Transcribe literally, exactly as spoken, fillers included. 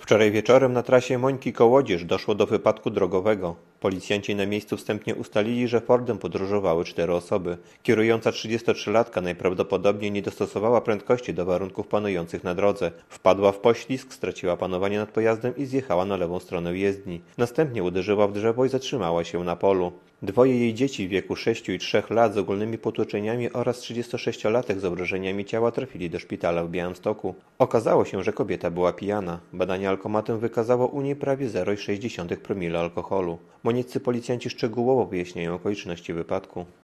Wczoraj wieczorem na trasie Mońki-Kołodzież doszło do wypadku drogowego. Policjanci na miejscu wstępnie ustalili, że Fordem podróżowały cztery osoby. Kierująca trzydziestotrzylatka najprawdopodobniej nie dostosowała prędkości do warunków panujących na drodze. Wpadła w poślizg, straciła panowanie nad pojazdem i zjechała na lewą stronę jezdni. Następnie uderzyła w drzewo i zatrzymała się na polu. Dwoje jej dzieci w wieku sześciu i trzech lat z ogólnymi potłuczeniami oraz trzydziestosześciolatek z obrażeniami ciała trafili do szpitala w Białymstoku. Okazało się, że kobieta była pijana. Badanie alkomatem wykazało u niej prawie zero przecinek sześć promila alkoholu. Monieccy policjanci szczegółowo wyjaśniają okoliczności wypadku.